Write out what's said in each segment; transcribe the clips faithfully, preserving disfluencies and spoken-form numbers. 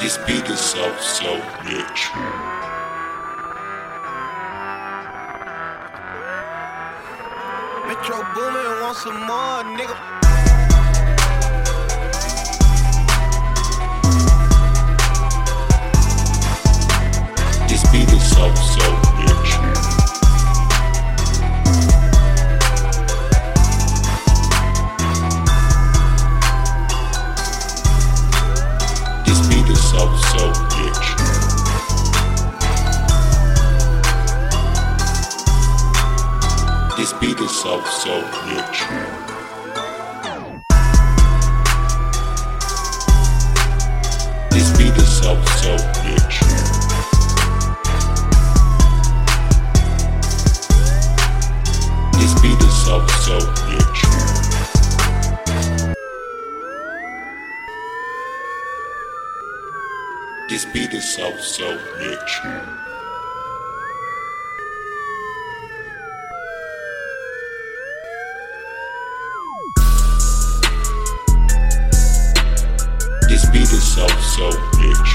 This beat is so, so rich. Metro Boomin want some more, nigga. This beat is so, so rich. This beat is so, so rich. This beat is so, so rich. This beat is so, so rich. This beat is so, so rich. This beat is so, so rich. This beat is so, so rich.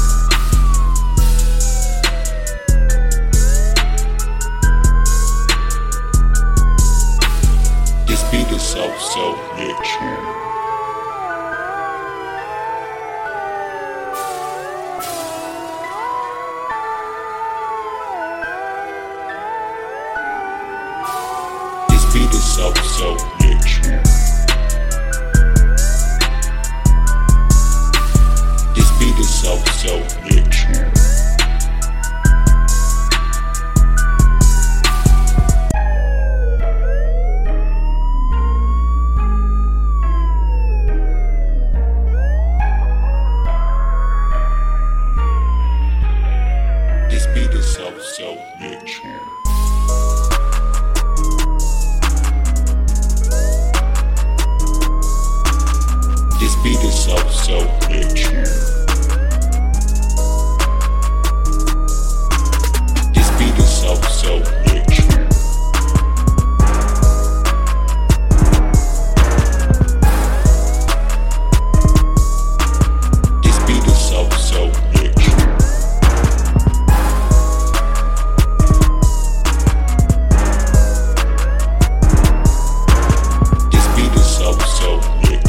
This beat is so, so rich. This beat is so, so rich. This beat is so, so rich. This beat is so, so rich. This beat is so, so rich. This beat is so, so rich. This beat is so, so rich. This beat is so, so rich.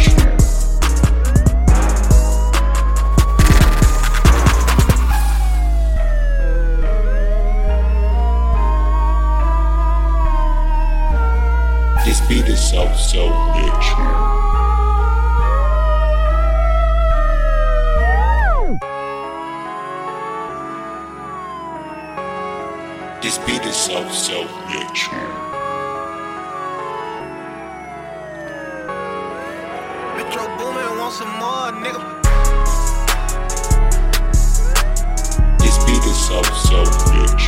This beat is so, so rich. This beat is so, so rich. Metro Boomin want some more, nigga. This beat is so, so rich.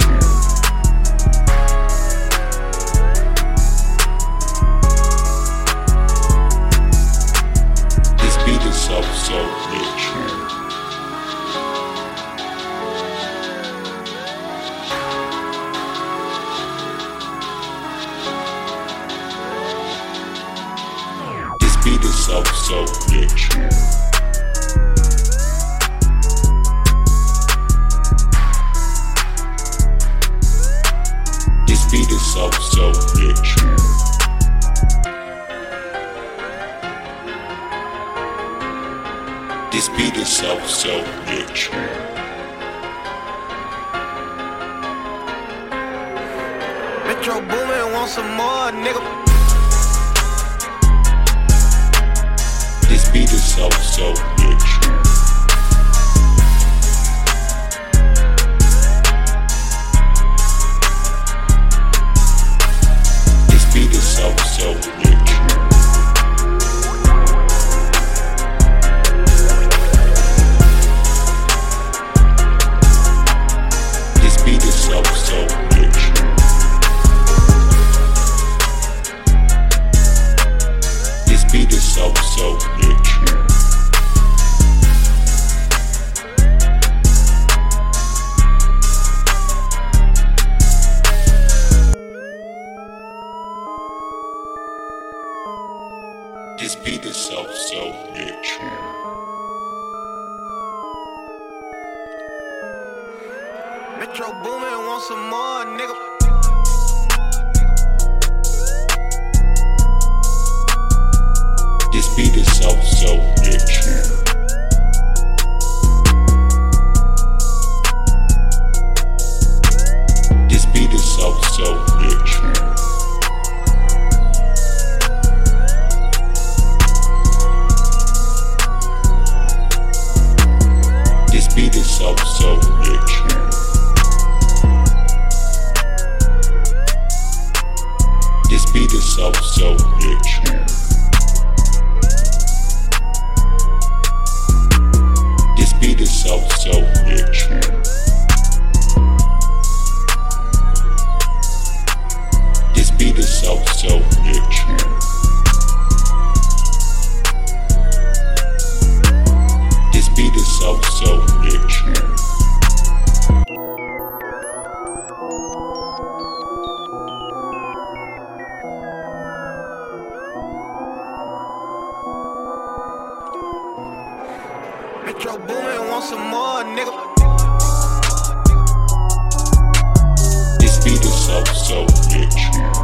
This beat is so, so rich. This beat is so, so rich. This beat is so, so rich. This beat is so, so rich. Metro Boomin want some more, nigga. This beat is so, so rich. This beat is so, so rich. This beat is so, so rich. This beat is so, so rich. This beat is so, so rich. Metro Boomin, want some more, nigga. This beat is so, so rich. This beat is so, so rich. This beat is so, so rich. This beat is so, so rich. This beat is so, so rich. This beat is so, so rich. This beat is so, so rich. Metro Boomin, want some more, nigga. This beat is so, so rich.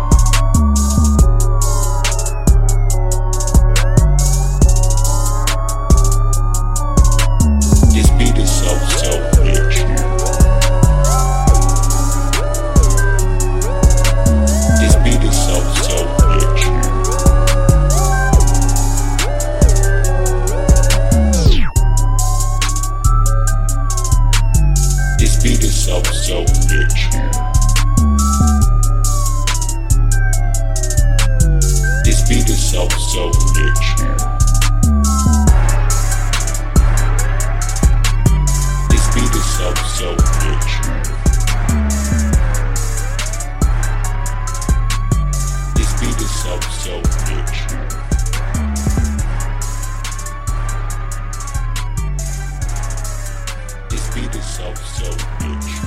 This beat is so, so rich. This beat is so, so rich. This beat is so, so rich. This beat is so, so rich. This beat is so, so rich. This beat is so, so rich. This beat is so, so rich.